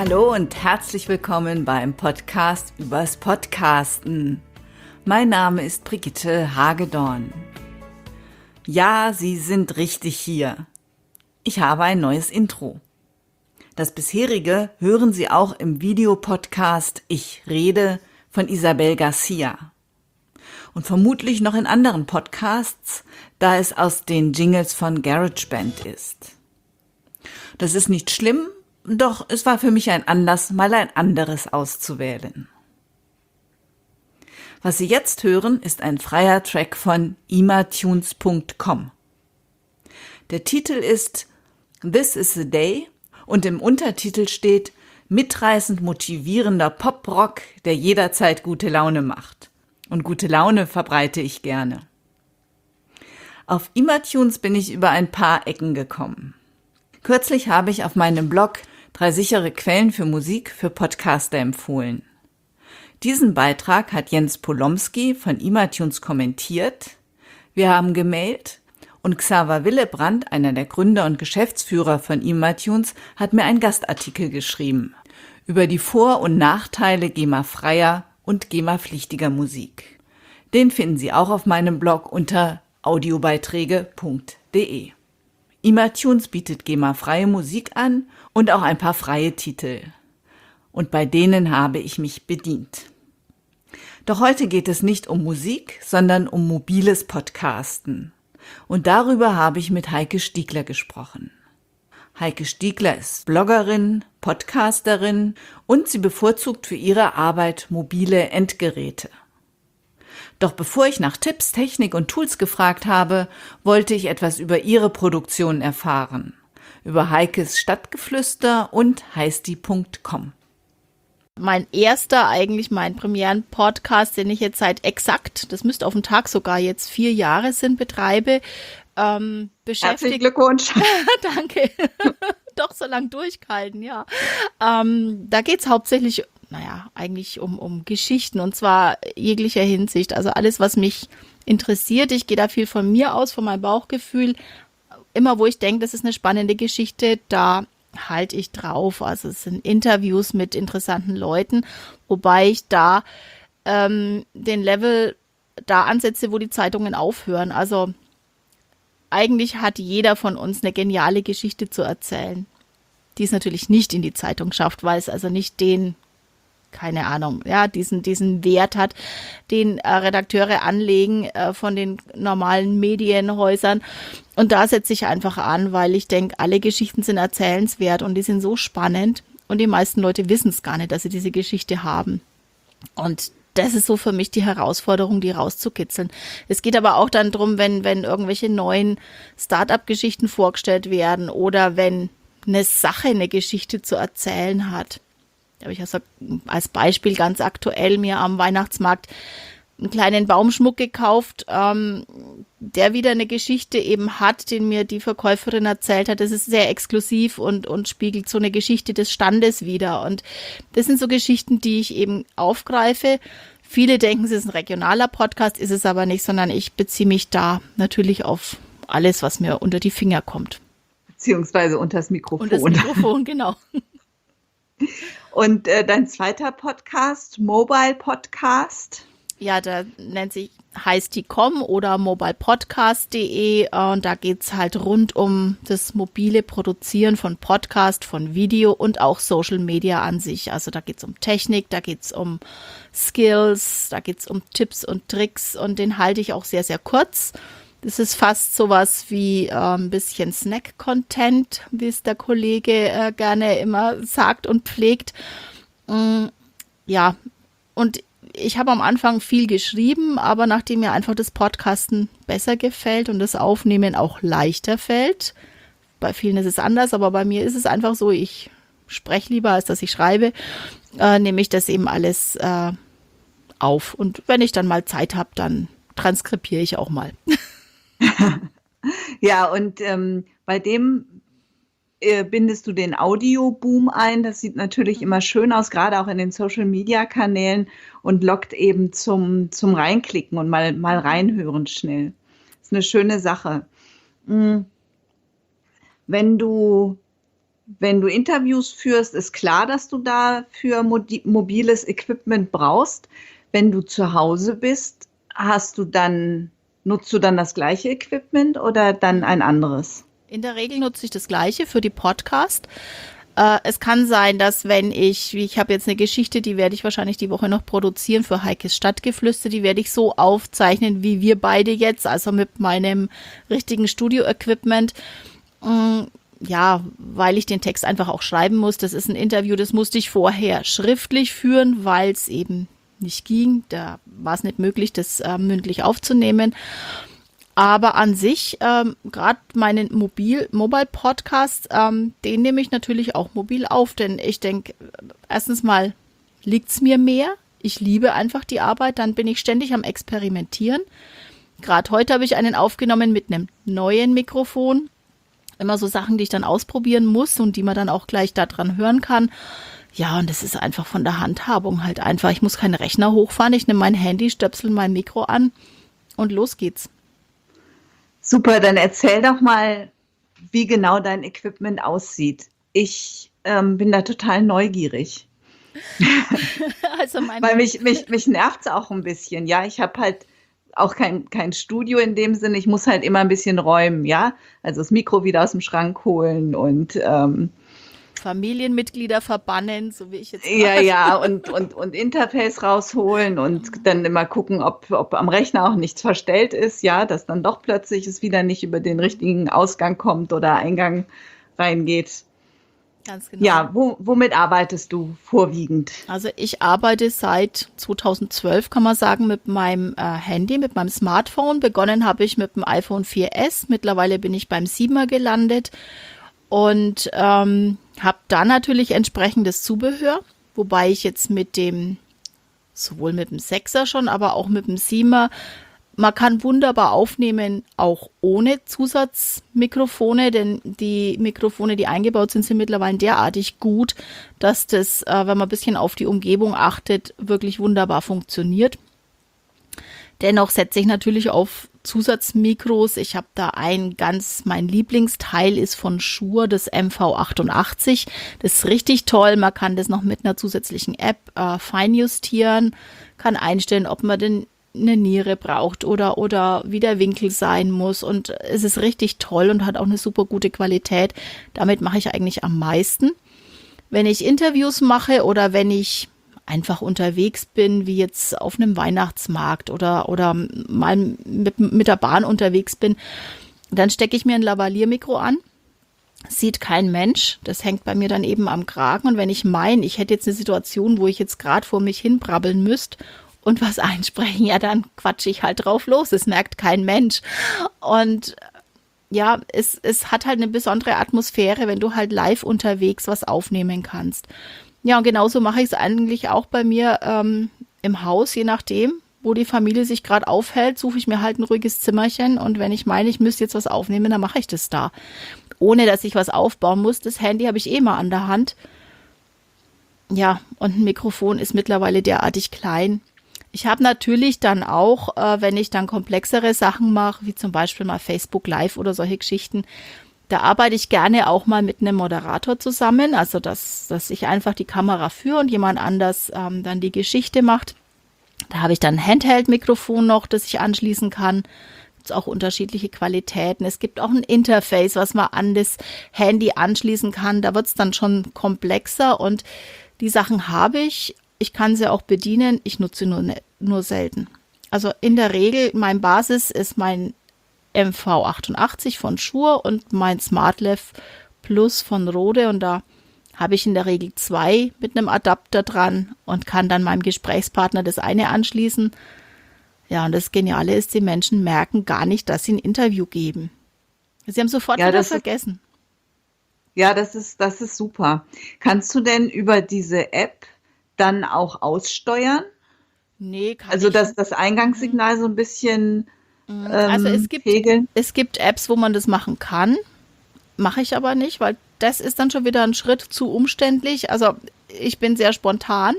Hallo und herzlich willkommen beim Podcast übers Podcasten. Mein Name ist Brigitte Hagedorn. Ja, Sie sind richtig hier. Ich habe ein neues Intro. Das bisherige hören Sie auch im Videopodcast Ich rede von Isabel Garcia. Und vermutlich noch in anderen Podcasts, da es aus den Jingles von GarageBand ist. Das ist nicht schlimm, doch es war für mich ein Anlass, mal ein anderes auszuwählen. Was Sie jetzt hören, ist ein freier Track von imatunes.com. Der Titel ist This is the Day und im Untertitel steht mitreißend motivierender Pop-Rock, der jederzeit gute Laune macht. Und gute Laune verbreite ich gerne. Auf Imatunes bin ich über ein paar Ecken gekommen. Kürzlich habe ich auf meinem Blog 3 sichere Quellen für Musik für Podcaster empfohlen. Diesen Beitrag hat Jens Polomski von Imatunes kommentiert. Wir haben gemailt und Xaver Willebrand, einer der Gründer und Geschäftsführer von Imatunes, hat mir einen Gastartikel geschrieben über die Vor- und Nachteile GEMA-freier und GEMA-pflichtiger Musik. Den finden Sie auch auf meinem Blog unter audiobeiträge.de. Imatunes bietet GEMA-freie Musik an und auch ein paar freie Titel. Und bei denen habe ich mich bedient. Doch heute geht es nicht um Musik, sondern um mobiles Podcasten. Und darüber habe ich mit Heike Stiegler gesprochen. Heike Stiegler ist Bloggerin, Podcasterin und sie bevorzugt für ihre Arbeit mobile Endgeräte. Doch bevor ich nach Tipps, Technik und Tools gefragt habe, wollte ich etwas über ihre Produktion erfahren. Über Heikes Stadtgeflüster und heisti.com. Mein Premieren-Podcast, den ich jetzt seit exakt, das müsste auf den Tag sogar jetzt 4 Jahre sind, betreibe, beschäftigt. Herzlichen Glückwunsch. Danke. Doch so lang durchgehalten, ja. Da geht's hauptsächlich, eigentlich um Geschichten und zwar jeglicher Hinsicht. Also alles, was mich interessiert. Ich gehe da viel von mir aus, von meinem Bauchgefühl. Immer, wo ich denke, das ist eine spannende Geschichte, da halte ich drauf. Also es sind Interviews mit interessanten Leuten, wobei ich da den Level da ansetze, wo die Zeitungen aufhören. Also eigentlich hat jeder von uns eine geniale Geschichte zu erzählen, die es natürlich nicht in die Zeitung schafft, weil es also nicht diesen Wert hat, den Redakteure anlegen von den normalen Medienhäusern. Und da setze ich einfach an, weil ich denke, alle Geschichten sind erzählenswert und die sind so spannend und die meisten Leute wissen es gar nicht, dass sie diese Geschichte haben. Und das ist so für mich die Herausforderung, die rauszukitzeln. Es geht aber auch dann drum, wenn irgendwelche neuen Start-up-Geschichten vorgestellt werden oder wenn eine Sache eine Geschichte zu erzählen hat. Da habe ich also als Beispiel ganz aktuell mir am Weihnachtsmarkt einen kleinen Baumschmuck gekauft, der wieder eine Geschichte eben hat, den mir die Verkäuferin erzählt hat. Das ist sehr exklusiv und spiegelt so eine Geschichte des Standes wider. Und das sind so Geschichten, die ich eben aufgreife. Viele denken, es ist ein regionaler Podcast, ist es aber nicht, sondern ich beziehe mich da natürlich auf alles, was mir unter die Finger kommt. Beziehungsweise unter das Mikrofon. Unter das Mikrofon, genau. Und dein zweiter Podcast, Mobile Podcast? Ja, da heißt die.com oder mobilepodcast.de und da geht's halt rund um das mobile Produzieren von Podcast, von Video und auch Social Media an sich. Also da geht's um Technik, da geht's um Skills, da geht's um Tipps und Tricks und den halte ich auch sehr, sehr kurz. Das ist fast sowas wie ein bisschen Snack-Content, wie es der Kollege gerne immer sagt und pflegt. Ja, und ich habe am Anfang viel geschrieben, aber nachdem mir einfach das Podcasten besser gefällt und das Aufnehmen auch leichter fällt, bei vielen ist es anders, aber bei mir ist es einfach so, ich spreche lieber, als dass ich schreibe, nehme ich das eben alles auf. Und wenn ich dann mal Zeit habe, dann transkribiere ich auch mal. Ja, und bei dem bindest du den Audioboom ein. Das sieht natürlich immer schön aus, gerade auch in den Social-Media-Kanälen und lockt eben zum Reinklicken und mal reinhören schnell. Das ist eine schöne Sache. Wenn du wenn du Interviews führst, ist klar, dass du dafür mobiles Equipment brauchst. Wenn du zu Hause bist, nutzt du dann das gleiche Equipment oder dann ein anderes? In der Regel nutze ich das Gleiche für die Podcast. Es kann sein, dass ich habe jetzt eine Geschichte, die werde ich wahrscheinlich die Woche noch produzieren für Heikes Stadtgeflüster, die werde ich so aufzeichnen, wie wir beide jetzt, also mit meinem richtigen Studio-Equipment. Ja, weil ich den Text einfach auch schreiben muss. Das ist ein Interview, das musste ich vorher schriftlich führen, weil es eben nicht ging. Da war es nicht möglich, das mündlich aufzunehmen. Aber an sich, gerade meinen Mobile-Podcast, den nehme ich natürlich auch mobil auf, denn ich denke, erstens mal liegt's mir mehr. Ich liebe einfach die Arbeit, dann bin ich ständig am Experimentieren. Gerade heute habe ich einen aufgenommen mit einem neuen Mikrofon. Immer so Sachen, die ich dann ausprobieren muss und die man dann auch gleich da dran hören kann. Ja, und das ist einfach von der Handhabung halt einfach. Ich muss keinen Rechner hochfahren, ich nehme mein Handy, stöpsel mein Mikro an und los geht's. Super, dann erzähl doch mal, wie genau dein Equipment aussieht. Ich bin da total neugierig. Also Weil mich nervt es auch ein bisschen. Ja, ich habe halt auch kein Studio in dem Sinne. Ich muss halt immer ein bisschen räumen, ja. Also das Mikro wieder aus dem Schrank holen und Familienmitglieder verbannen, so wie ich jetzt ja, und Interface rausholen und dann immer gucken, ob am Rechner auch nichts verstellt ist, ja, dass dann doch plötzlich es wieder nicht über den richtigen Ausgang kommt oder Eingang reingeht. Ganz genau. Ja, womit arbeitest du vorwiegend? Also ich arbeite seit 2012, kann man sagen, mit meinem Handy, mit meinem Smartphone. Begonnen habe ich mit dem iPhone 4S. Mittlerweile bin ich beim 7er gelandet und habe da natürlich entsprechendes Zubehör, wobei ich jetzt sowohl mit dem 6er schon, aber auch mit dem 7er, man kann wunderbar aufnehmen, auch ohne Zusatzmikrofone, denn die Mikrofone, die eingebaut sind, sind mittlerweile derartig gut, dass das, wenn man ein bisschen auf die Umgebung achtet, wirklich wunderbar funktioniert. Dennoch setze ich natürlich auf Zusatzmikros. Ich habe da mein Lieblingsteil ist von Shure, das MV88. Das ist richtig toll. Man kann das noch mit einer zusätzlichen App feinjustieren, kann einstellen, ob man denn eine Niere braucht oder wie der Winkel sein muss. Und es ist richtig toll und hat auch eine super gute Qualität. Damit mache ich eigentlich am meisten. Wenn ich Interviews mache oder wenn ich einfach unterwegs bin, wie jetzt auf einem Weihnachtsmarkt oder mal mit der Bahn unterwegs bin, dann stecke ich mir ein Lavalier-Mikro an. Sieht kein Mensch. Das hängt bei mir dann eben am Kragen. Und wenn ich ich hätte jetzt eine Situation, wo ich jetzt gerade vor mich hin brabbeln müsste und was einsprechen, ja, dann quatsche ich halt drauf los. Es merkt kein Mensch. Und ja, es hat halt eine besondere Atmosphäre, wenn du halt live unterwegs was aufnehmen kannst. Ja, und genauso mache ich es eigentlich auch bei mir im Haus, je nachdem, wo die Familie sich gerade aufhält, suche ich mir halt ein ruhiges Zimmerchen und wenn ich meine, ich müsste jetzt was aufnehmen, dann mache ich das da. Ohne, dass ich was aufbauen muss. Das Handy habe ich mal an der Hand. Ja, und ein Mikrofon ist mittlerweile derartig klein. Ich habe natürlich dann auch, wenn ich dann komplexere Sachen mache, wie zum Beispiel mal Facebook Live oder solche Geschichten, da arbeite ich gerne auch mal mit einem Moderator zusammen, also dass ich einfach die Kamera führe und jemand anders dann die Geschichte macht. Da habe ich dann ein Handheld-Mikrofon noch, das ich anschließen kann. Gibt es auch unterschiedliche Qualitäten. Es gibt auch ein Interface, was man an das Handy anschließen kann. Da wird es dann schon komplexer und die Sachen habe ich. Ich kann sie auch bedienen, ich nutze nur selten. Also in der Regel, mein Basis ist mein MV88 von Shure und mein SmartLav Plus von Rode und da habe ich in der Regel 2 mit einem Adapter dran und kann dann meinem Gesprächspartner das eine anschließen. Ja, und das Geniale ist, die Menschen merken gar nicht, dass sie ein Interview geben. Sie haben sofort wieder vergessen. Das ist super. Kannst du denn über diese App dann auch aussteuern? Nee, kann also ich nicht. Also das Eingangssignal so ein bisschen Also es gibt Apps, wo man das machen kann. Mache ich aber nicht, weil das ist dann schon wieder ein Schritt zu umständlich. Also ich bin sehr spontan.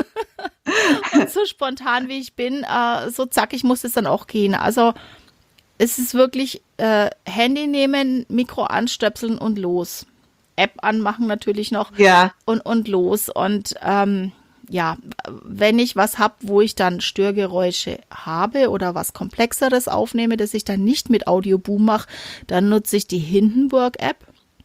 Und so spontan wie ich bin, so zackig muss es dann auch gehen. Also es ist wirklich Handy nehmen, Mikro anstöpseln und los. App anmachen natürlich noch und los. Und wenn ich was habe, wo ich dann Störgeräusche habe oder was Komplexeres aufnehme, das ich dann nicht mit Audioboom mache, dann nutze ich die Hindenburg-App.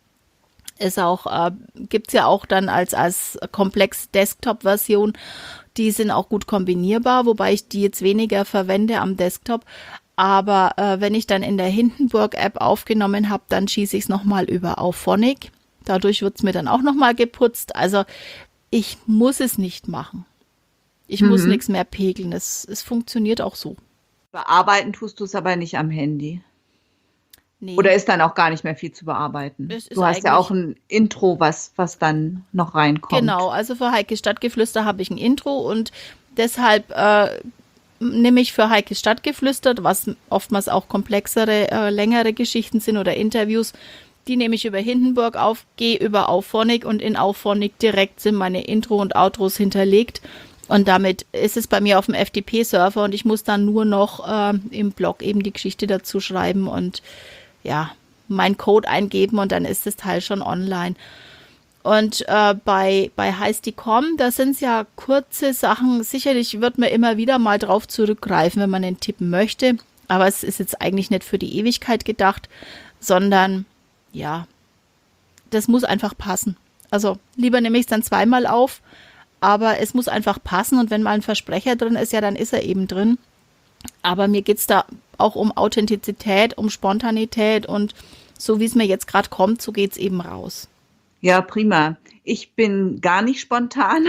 Gibt's ja auch dann als komplex Desktop-Version. Die sind auch gut kombinierbar, wobei ich die jetzt weniger verwende am Desktop. Aber wenn ich dann in der Hindenburg-App aufgenommen habe, dann schieße ich es nochmal über Auphonic. Dadurch wird es mir dann auch nochmal geputzt. Also ich muss es nicht machen. Ich muss nichts mehr pegeln. Es funktioniert auch so. Bearbeiten tust du es aber nicht am Handy. Nee. Oder ist dann auch gar nicht mehr viel zu bearbeiten? Du hast ja auch ein Intro, was dann noch reinkommt. Genau, also für Heikes Stadtgeflüster habe ich ein Intro und deshalb nehme ich für Heikes Stadtgeflüster, was oftmals auch komplexere, längere Geschichten sind oder Interviews, die nehme ich über Hindenburg auf, gehe über Auphonic und in Auphonic direkt sind meine Intro und Outros hinterlegt. Und damit ist es bei mir auf dem FTP-Server und ich muss dann nur noch im Blog eben die Geschichte dazu schreiben und meinen Code eingeben und dann ist das Teil schon online. Und bei Heisty.com, da sind es ja kurze Sachen. Sicherlich wird man immer wieder mal drauf zurückgreifen, wenn man den tippen möchte. Aber es ist jetzt eigentlich nicht für die Ewigkeit gedacht, sondern das muss einfach passen. Also lieber nehme ich es dann zweimal auf, aber es muss einfach passen. Und wenn mal ein Versprecher drin ist, dann ist er eben drin. Aber mir geht es da auch um Authentizität, um Spontanität und so wie es mir jetzt gerade kommt, so geht es eben raus. Ja, prima. Ich bin gar nicht spontan.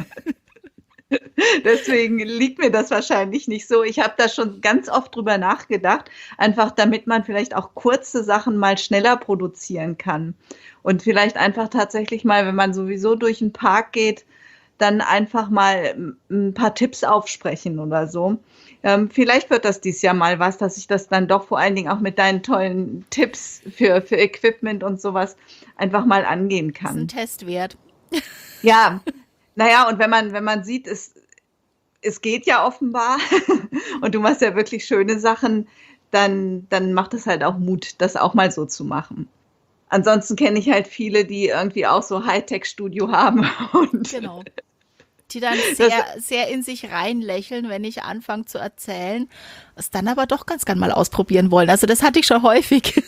Deswegen liegt mir das wahrscheinlich nicht so. Ich habe da schon ganz oft drüber nachgedacht, einfach damit man vielleicht auch kurze Sachen mal schneller produzieren kann. Und vielleicht einfach tatsächlich mal, wenn man sowieso durch den Park geht, dann einfach mal ein paar Tipps aufsprechen oder so. Vielleicht wird das dieses Jahr mal was, dass ich das dann doch vor allen Dingen auch mit deinen tollen Tipps für Equipment und sowas einfach mal angehen kann. Das ist ein Test wert. Ja, naja, und wenn man sieht, es geht ja offenbar und du machst ja wirklich schöne Sachen, dann macht es halt auch Mut, das auch mal so zu machen. Ansonsten kenne ich halt viele, die irgendwie auch so Hightech-Studio haben. Und genau. Die dann sehr, sehr in sich reinlächeln, wenn ich anfange zu erzählen, es dann aber doch ganz gern mal ausprobieren wollen. Also das hatte ich schon häufig.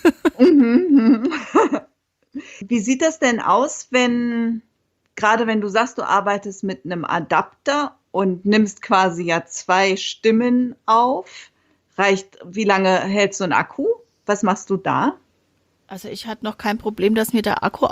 Wie sieht das denn aus, gerade wenn du sagst, du arbeitest mit einem Adapter und nimmst quasi ja 2 Stimmen auf? Wie lange hält so ein Akku? Was machst du da? Also ich hatte noch kein Problem, dass mir der Akku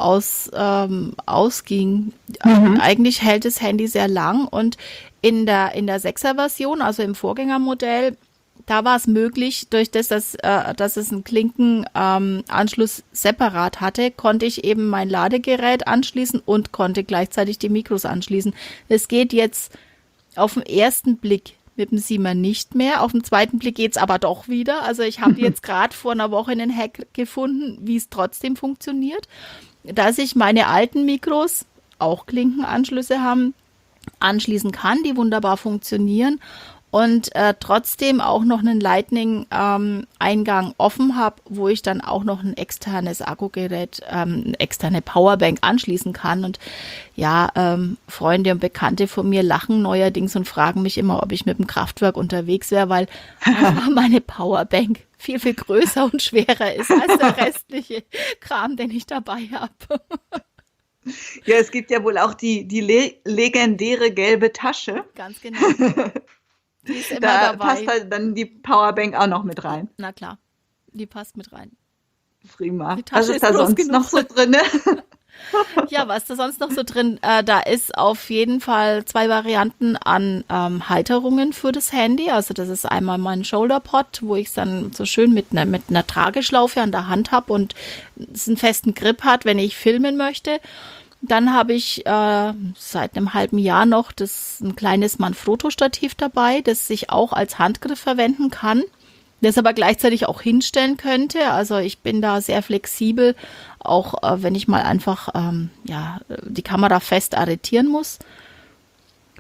ausging. Eigentlich hält das Handy sehr lang und in der 6er-Version, also im Vorgängermodell, da war es möglich, durch das, dass es einen Klinkenanschluss separat hatte, konnte ich eben mein Ladegerät anschließen und konnte gleichzeitig die Mikros anschließen. Es geht jetzt auf den ersten Blick mit dem Siemer nicht mehr. Auf den zweiten Blick geht's aber doch wieder. Also ich habe jetzt gerade vor einer Woche einen Hack gefunden, wie es trotzdem funktioniert, dass ich meine alten Mikros, auch Klinkenanschlüsse haben, anschließen kann, die wunderbar funktionieren und trotzdem auch noch einen Lightning-Eingang offen habe, wo ich dann auch noch ein externes Akkugerät, eine externe Powerbank anschließen kann. Und Freunde und Bekannte von mir lachen neuerdings und fragen mich immer, ob ich mit dem Kraftwerk unterwegs wäre, weil meine Powerbank viel, viel größer und schwerer ist als der restliche Kram, den ich dabei habe. Ja, es gibt ja wohl auch die legendäre gelbe Tasche. Ganz genau. Die ist immer da dabei. Passt halt dann die Powerbank auch noch mit rein. Na klar, die passt mit rein. Prima. Was ist da sonst noch so drin? Ja, was ist da sonst noch so drin? Da ist auf jeden Fall 2 Varianten an Halterungen für das Handy. Also das ist einmal mein Shoulderpod, wo ich es dann so schön mit einer Trageschlaufe an der Hand habe und es einen festen Grip hat, wenn ich filmen möchte. Dann habe ich seit einem halben Jahr noch ein kleines Manfrotto-Stativ dabei, das sich auch als Handgriff verwenden kann, das aber gleichzeitig auch hinstellen könnte. Also ich bin da sehr flexibel, auch wenn ich mal einfach die Kamera fest arretieren muss.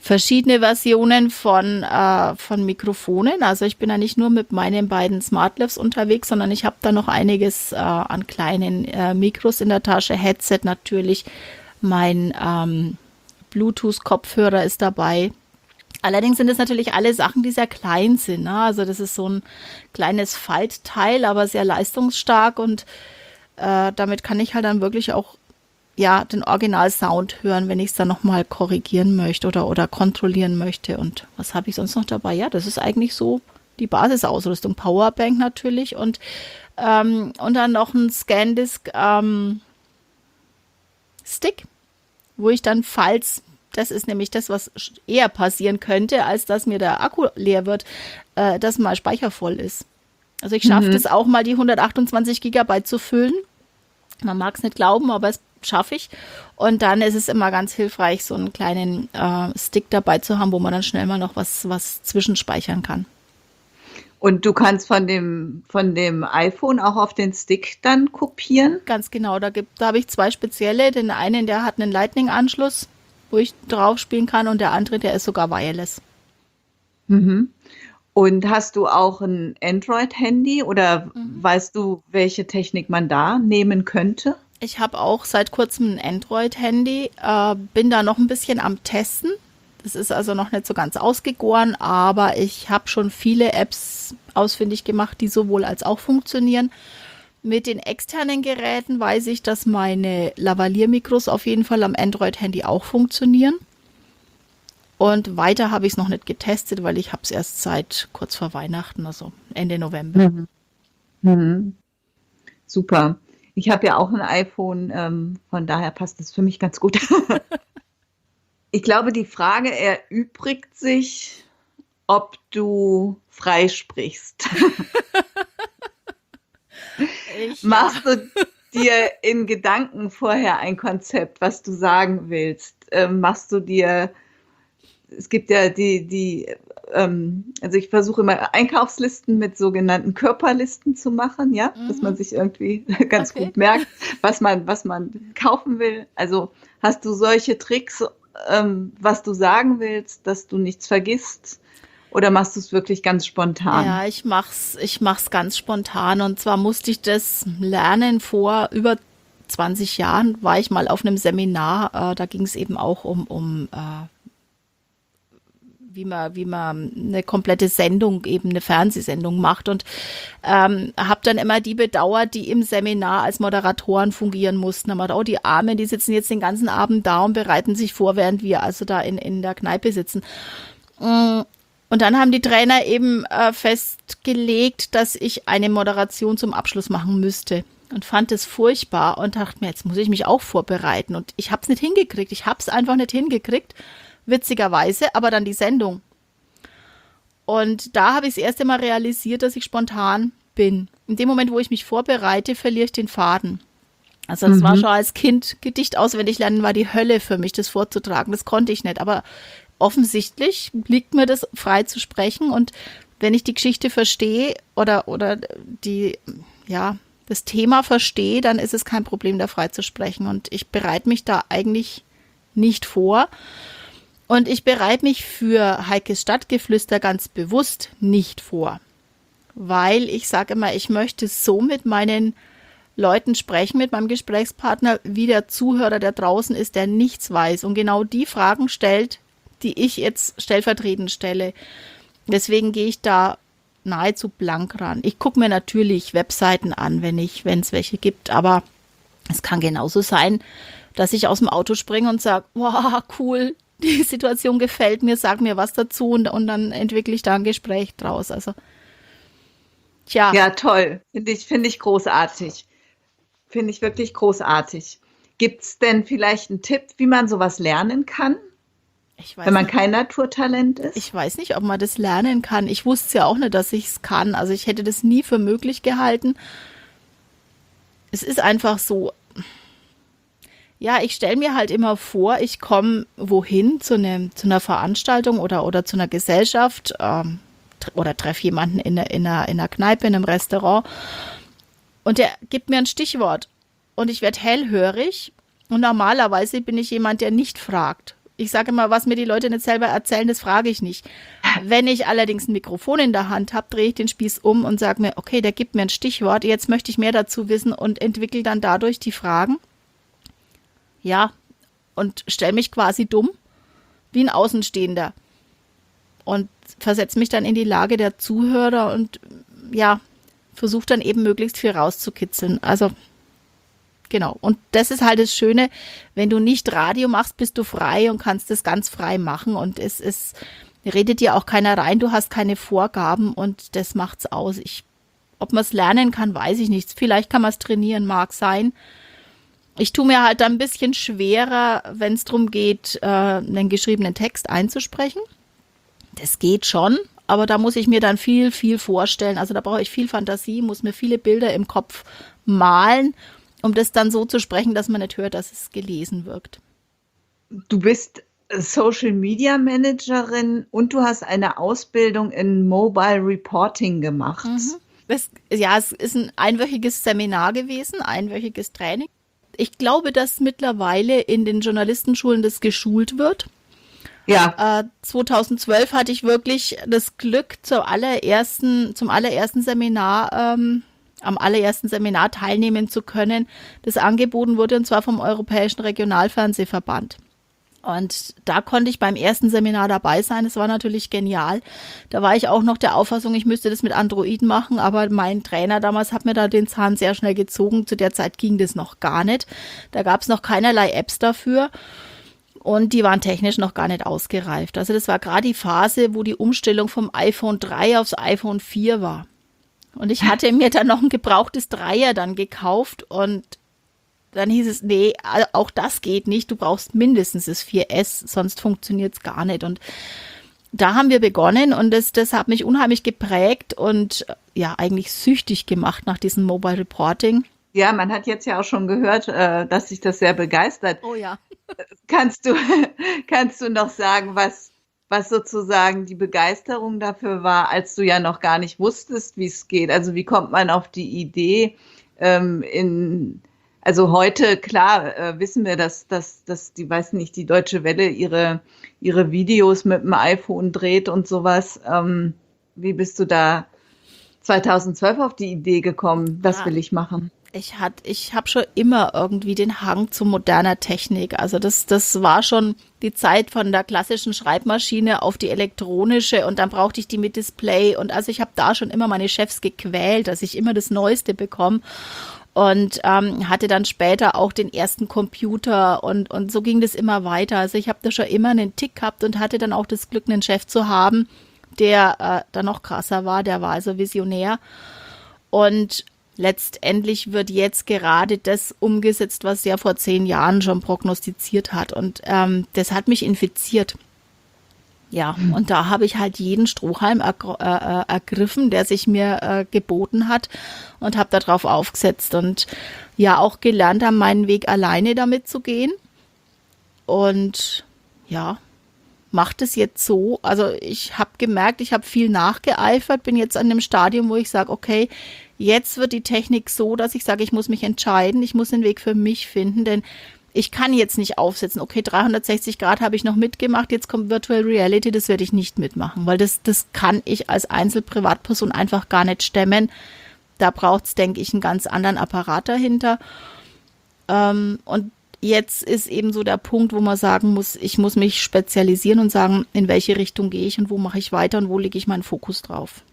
verschiedene Versionen von Mikrofonen. Also ich bin ja nicht nur mit meinen beiden SmartLavs unterwegs, sondern ich habe da noch einiges an kleinen Mikros in der Tasche. Headset natürlich, mein Bluetooth-Kopfhörer ist dabei. Allerdings sind es natürlich alle Sachen, die sehr klein sind. Ne? Also das ist so ein kleines Faltteil, aber sehr leistungsstark und damit kann ich halt dann wirklich auch den Original-Sound hören, wenn ich es dann nochmal korrigieren möchte oder kontrollieren möchte. Und was habe ich sonst noch dabei? Ja, das ist eigentlich so die Basisausrüstung. Powerbank natürlich und dann noch ein ScanDisk-Stick, wo ich dann, falls, das ist nämlich das, was eher passieren könnte, als dass mir der Akku leer wird, dass mal Speicher voll ist. Also ich schaffe das auch mal, die 128 Gigabyte zu füllen. Man mag es nicht glauben, aber es schaffe ich. Und dann ist es immer ganz hilfreich, so einen kleinen Stick dabei zu haben, wo man dann schnell mal noch was zwischenspeichern kann. Und du kannst von dem iPhone auch auf den Stick dann kopieren? Ganz genau, da habe ich zwei spezielle. Den einen, der hat einen Lightning-Anschluss, wo ich drauf spielen kann, und der andere, der ist sogar wireless. Und hast du auch ein Android-Handy oder weißt du, welche Technik man da nehmen könnte? Ich habe auch seit kurzem ein Android-Handy, bin da noch ein bisschen am Testen. Das ist also noch nicht so ganz ausgegoren, aber ich habe schon viele Apps ausfindig gemacht, die sowohl als auch funktionieren. Mit den externen Geräten weiß ich, dass meine Lavalier-Mikros auf jeden Fall am Android-Handy auch funktionieren. Und weiter habe ich es noch nicht getestet, weil ich habe es erst seit kurz vor Weihnachten, also Ende November. Super. Ich habe ja auch ein iPhone, von daher passt das für mich ganz gut. Ich glaube, die Frage erübrigt sich, ob du frei sprichst. Machst du dir in Gedanken vorher ein Konzept, was du sagen willst? Machst du dir, es gibt ja also ich versuche immer Einkaufslisten mit sogenannten Körperlisten zu machen, ja, dass man sich irgendwie ganz gut merkt, was man kaufen will. Also hast du solche Tricks, was du sagen willst, dass du nichts vergisst? Oder machst du es wirklich ganz spontan? Ja, ich mach's ganz spontan. Und zwar musste ich das lernen vor über 20 Jahren, war ich mal auf einem Seminar. Da ging es eben auch um wie man eine komplette Sendung, eben eine Fernsehsendung macht, und habe dann immer die bedauert, die im Seminar als Moderatoren fungieren mussten. Aber auch die Armen, die sitzen jetzt den ganzen Abend da und bereiten sich vor, während wir also da in der Kneipe sitzen. Und dann haben die Trainer eben festgelegt, dass ich eine Moderation zum Abschluss machen müsste, und fand es furchtbar und dachte mir, jetzt muss ich mich auch vorbereiten, und ich habe es nicht hingekriegt. Ich habe es einfach nicht hingekriegt, witzigerweise, aber dann die Sendung. Und da habe ich das erste Mal realisiert, dass ich spontan bin. In dem Moment, wo ich mich vorbereite, verliere ich den Faden. Also das war schon als Kind, Gedicht auswendig lernen war die Hölle für mich, das vorzutragen. Das konnte ich nicht, aber offensichtlich liegt mir das, frei zu sprechen, und wenn ich die Geschichte verstehe oder das Thema verstehe, dann ist es kein Problem, da frei zu sprechen, und ich bereite mich da eigentlich nicht vor. Und ich bereite mich für Heikes Stadtgeflüster ganz bewusst nicht vor, weil ich sage immer, ich möchte so mit meinen Leuten sprechen, mit meinem Gesprächspartner, wie der Zuhörer, der draußen ist, der nichts weiß und genau die Fragen stellt, die ich jetzt stellvertretend stelle. Deswegen gehe ich da nahezu blank ran. Ich gucke mir natürlich Webseiten an, wenn es welche gibt, aber es kann genauso sein, dass ich aus dem Auto springe und sage, wow, cool, die Situation gefällt mir, sag mir was dazu, und dann entwickle ich da ein Gespräch draus. Also, tja. Ja, toll. Finde ich großartig. Finde ich wirklich großartig. Gibt es denn vielleicht einen Tipp, wie man sowas lernen kann, wenn man kein Naturtalent ist? Ich weiß nicht, ob man das lernen kann. Ich wusste ja auch nicht, dass ich es kann. Also ich hätte das nie für möglich gehalten. Es ist einfach so. Ja, ich stelle mir halt immer vor, ich komme wohin zu einer Veranstaltung oder zu einer Gesellschaft oder treffe jemanden in einer Kneipe, in einem Restaurant, und der gibt mir ein Stichwort und ich werde hellhörig, und normalerweise bin ich jemand, der nicht fragt. Ich sage immer, was mir die Leute nicht selber erzählen, das frage ich nicht. Wenn ich allerdings ein Mikrofon in der Hand habe, drehe ich den Spieß um und sage mir, okay, der gibt mir ein Stichwort, jetzt möchte ich mehr dazu wissen und entwickle dann dadurch die Fragen. Ja, und stelle mich quasi dumm, wie ein Außenstehender. Und versetze mich dann in die Lage der Zuhörer und ja, versuche dann eben möglichst viel rauszukitzeln. Also genau. Und das ist halt das Schöne, wenn du nicht Radio machst, bist du frei und kannst das ganz frei machen. Und es redet dir auch keiner rein, du hast keine Vorgaben und das macht's aus. Ob man es lernen kann, weiß ich nicht. Vielleicht kann man es trainieren, mag sein. Ich tue mir halt dann ein bisschen schwerer, wenn es darum geht, einen geschriebenen Text einzusprechen. Das geht schon, aber da muss ich mir dann viel, viel vorstellen. Also da brauche ich viel Fantasie, muss mir viele Bilder im Kopf malen, um das dann so zu sprechen, dass man nicht hört, dass es gelesen wirkt. Du bist Social Media Managerin und du hast eine Ausbildung in Mobile Reporting gemacht. Es ist ein einwöchiges Seminar gewesen, einwöchiges Training. Ich glaube, dass mittlerweile in den Journalistenschulen das geschult wird. Ja. 2012 hatte ich wirklich das Glück, zum allerersten Seminar, am allerersten Seminar teilnehmen zu können, das angeboten wurde, und zwar vom Europäischen Regionalfernsehverband. Und da konnte ich beim ersten Seminar dabei sein. Das war natürlich genial. Da war ich auch noch der Auffassung, ich müsste das mit Android machen, aber mein Trainer damals hat mir da den Zahn sehr schnell gezogen. Zu der Zeit ging das noch gar nicht. Da gab es noch keinerlei Apps dafür und die waren technisch noch gar nicht ausgereift. Also das war gerade die Phase, wo die Umstellung vom iPhone 3 aufs iPhone 4 war. Und ich hatte mir dann noch ein gebrauchtes Dreier dann gekauft und dann hieß es, nee, auch das geht nicht. Du brauchst mindestens das 4S, sonst funktioniert es gar nicht. Und da haben wir begonnen und das hat mich unheimlich geprägt und ja, eigentlich süchtig gemacht nach diesem Mobile Reporting. Ja, man hat jetzt ja auch schon gehört, dass sich das sehr begeistert. Oh ja. Kannst du noch sagen, was sozusagen die Begeisterung dafür war, als du ja noch gar nicht wusstest, wie es geht? Also wie kommt man auf die Idee, also heute, klar, wissen wir, dass die, weiß nicht, die Deutsche Welle ihre Videos mit dem iPhone dreht und sowas. Wie bist du da 2012 auf die Idee gekommen, das will ich machen? Ich habe schon immer irgendwie den Hang zu moderner Technik. Also das war schon die Zeit von der klassischen Schreibmaschine auf die elektronische und dann brauchte ich die mit Display. Und also ich habe da schon immer meine Chefs gequält, dass ich immer das Neueste bekomme. Und hatte dann später auch den ersten Computer und so ging das immer weiter. Also ich habe da schon immer einen Tick gehabt und hatte dann auch das Glück, einen Chef zu haben, der dann noch krasser war, der war also visionär. Und letztendlich wird jetzt gerade das umgesetzt, was er vor 10 Jahren schon prognostiziert hat. Und das hat mich infiziert. Ja, und da habe ich halt jeden Strohhalm ergriffen, der sich mir geboten hat und habe darauf aufgesetzt und ja auch gelernt, an meinen Weg alleine damit zu gehen. Und ja, macht es jetzt so. Also ich habe gemerkt, ich habe viel nachgeeifert, bin jetzt an dem Stadium, wo ich sage, okay, jetzt wird die Technik so, dass ich sage, ich muss mich entscheiden, ich muss den Weg für mich finden, denn ich kann jetzt nicht aufsetzen, okay, 360 Grad habe ich noch mitgemacht, jetzt kommt Virtual Reality, das werde ich nicht mitmachen, weil das kann ich als Einzelprivatperson einfach gar nicht stemmen. Da braucht es, denke ich, einen ganz anderen Apparat dahinter. Und jetzt ist eben so der Punkt, wo man sagen muss, ich muss mich spezialisieren und sagen, in welche Richtung gehe ich und wo mache ich weiter und wo lege ich meinen Fokus drauf.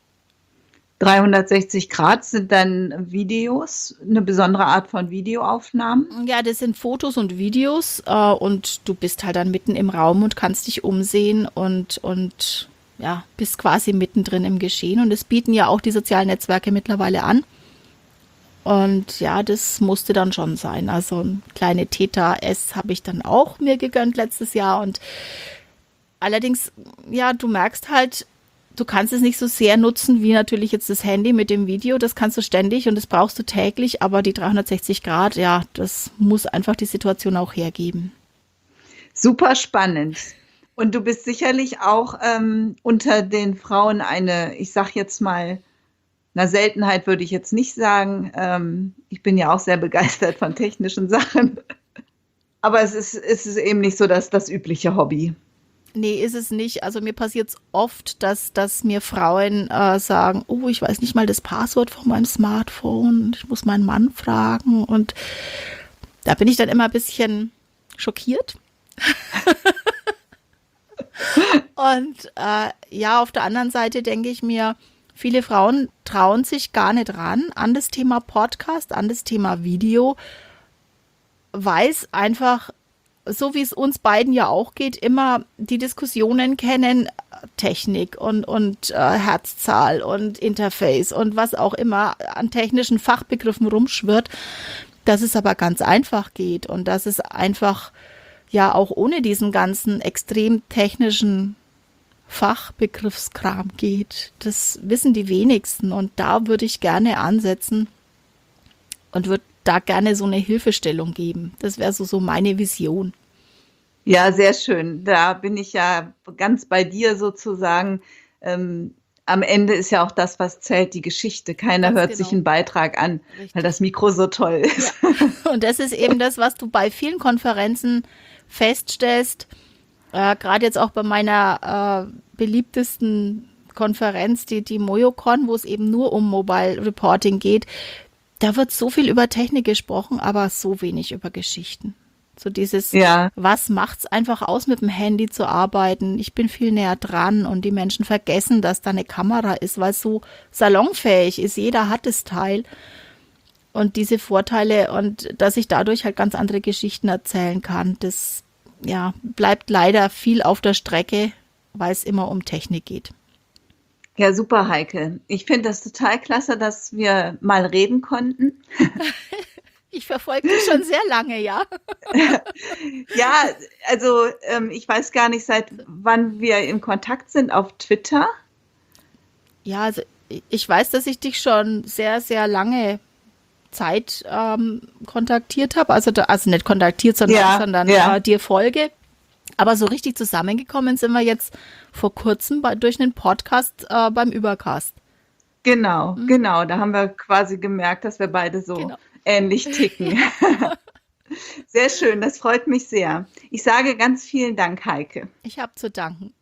360 Grad sind dann Videos, eine besondere Art von Videoaufnahmen? Ja, das sind Fotos und Videos und du bist halt dann mitten im Raum und kannst dich umsehen und ja, bist quasi mittendrin im Geschehen. Und das bieten ja auch die sozialen Netzwerke mittlerweile an. Und ja, das musste dann schon sein. Also eine kleine Theta S habe ich dann auch mir gegönnt letztes Jahr. Und allerdings, ja, du merkst halt, du kannst es nicht so sehr nutzen wie natürlich jetzt das Handy mit dem Video. Das kannst du ständig und das brauchst du täglich. Aber die 360 Grad, ja, das muss einfach die Situation auch hergeben. Super spannend. Und du bist sicherlich auch unter den Frauen eine, ich sag jetzt mal, eine Seltenheit würde ich jetzt nicht sagen. Ich bin ja auch sehr begeistert von technischen Sachen. Aber es ist eben nicht so das übliche Hobby. Nee, ist es nicht. Also mir passiert es oft, dass mir Frauen sagen, oh, ich weiß nicht mal das Passwort von meinem Smartphone, ich muss meinen Mann fragen. Und da bin ich dann immer ein bisschen schockiert. Und auf der anderen Seite denke ich mir, viele Frauen trauen sich gar nicht ran an das Thema Podcast, an das Thema Video, weil es einfach, so wie es uns beiden ja auch geht, immer die Diskussionen kennen, Technik und Herzzahl und Interface und was auch immer an technischen Fachbegriffen rumschwirrt, dass es aber ganz einfach geht und dass es einfach ja auch ohne diesen ganzen extrem technischen Fachbegriffskram geht. Das wissen die wenigsten und da würde ich gerne ansetzen und würde da gerne so eine Hilfestellung geben. Das wäre so meine Vision. Ja, sehr schön. Da bin ich ja ganz bei dir sozusagen. Am Ende ist ja auch das, was zählt, die Geschichte. Keiner Ganz hört genau. sich einen Beitrag an, Richtig. weil das Mikro so toll ist. Ja. Und das ist eben das, was du bei vielen Konferenzen feststellst. Gerade jetzt auch bei meiner beliebtesten Konferenz, die MoyoCon, wo es eben nur um Mobile Reporting geht. Da wird so viel über Technik gesprochen, aber so wenig über Geschichten. So dieses, Was macht's einfach aus, mit dem Handy zu arbeiten? Ich bin viel näher dran und die Menschen vergessen, dass da eine Kamera ist, weil es so salonfähig ist. Jeder hat das Teil. Und diese Vorteile und dass ich dadurch halt ganz andere Geschichten erzählen kann, das bleibt leider viel auf der Strecke, weil es immer um Technik geht. Ja, super, Heike. Ich finde das total klasse, dass wir mal reden konnten. Ich verfolge dich schon sehr lange, ja. Ja, also ich weiß gar nicht, seit wann wir in Kontakt sind auf Twitter. Ja, also ich weiß, dass ich dich schon sehr, sehr lange Zeit kontaktiert habe. Also nicht kontaktiert, sondern dir folge. Aber so richtig zusammengekommen sind wir jetzt vor kurzem durch einen Podcast beim Übercast. Genau. Da haben wir quasi gemerkt, dass wir beide so ähnlich ticken. Sehr schön, das freut mich sehr. Ich sage ganz vielen Dank, Heike. Ich habe zu danken.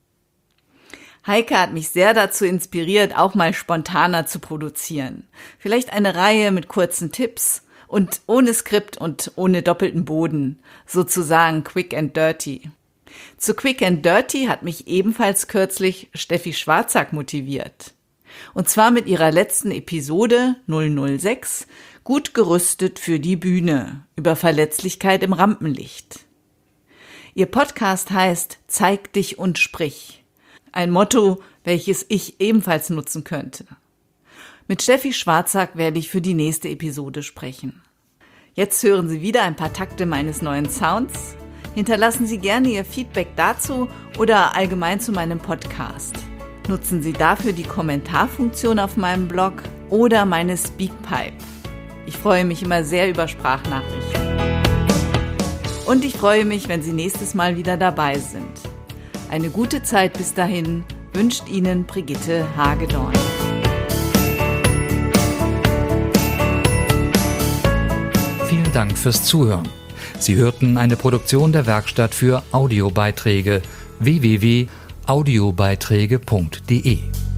Heike hat mich sehr dazu inspiriert, auch mal spontaner zu produzieren. Vielleicht eine Reihe mit kurzen Tipps und ohne Skript und ohne doppelten Boden, sozusagen quick and dirty. Zu Quick and Dirty hat mich ebenfalls kürzlich Steffi Schwarzack motiviert. Und zwar mit ihrer letzten Episode 006, Gut gerüstet für die Bühne, über Verletzlichkeit im Rampenlicht. Ihr Podcast heißt Zeig dich und sprich. Ein Motto, welches ich ebenfalls nutzen könnte. Mit Steffi Schwarzack werde ich für die nächste Episode sprechen. Jetzt hören Sie wieder ein paar Takte meines neuen Sounds. Hinterlassen Sie gerne Ihr Feedback dazu oder allgemein zu meinem Podcast. Nutzen Sie dafür die Kommentarfunktion auf meinem Blog oder meine Speakpipe. Ich freue mich immer sehr über Sprachnachrichten. Und ich freue mich, wenn Sie nächstes Mal wieder dabei sind. Eine gute Zeit bis dahin wünscht Ihnen Brigitte Hagedorn. Vielen Dank fürs Zuhören. Sie hörten eine Produktion der Werkstatt für Audiobeiträge www.audiobeiträge.de